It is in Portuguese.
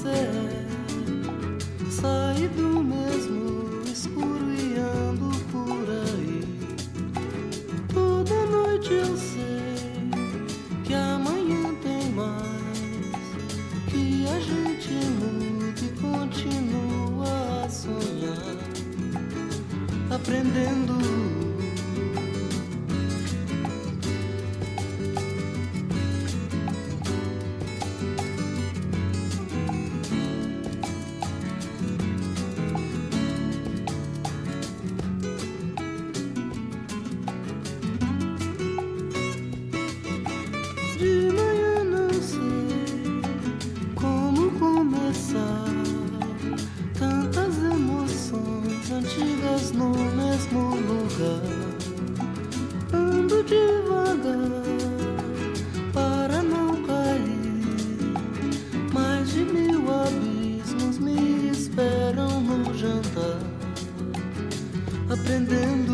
você é. Saí do mesmo escuro e ando por aí. Toda noite eu sei que amanhã tem mais, que a gente muda e continua a sonhar, aprendendo. De manhã não sei como começar, tantas emoções antigas no mesmo lugar. Ando devagar para não cair, mais de 1000 abismos me esperam no jantar, aprendendo.